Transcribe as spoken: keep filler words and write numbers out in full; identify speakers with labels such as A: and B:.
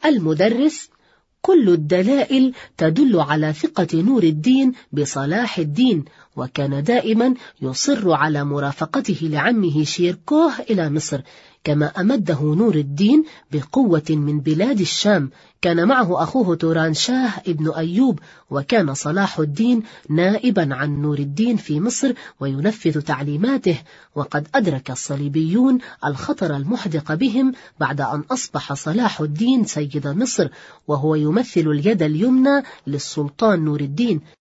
A: المدرس: كل الدلائل تدل على ثقة نور الدين بصلاح الدين، وكان دائما يصر على مرافقته لعمه شيركوه إلى مصر، كما أمده نور الدين بقوة من بلاد الشام. كان معه أخوه توران شاه ابن أيوب، وكان صلاح الدين نائبا عن نور الدين في مصر وينفذ تعليماته. وقد أدرك الصليبيون الخطر المحدق بهم بعد أن أصبح صلاح الدين سيد مصر، وهو يمثل اليد اليمنى للسلطان نور الدين.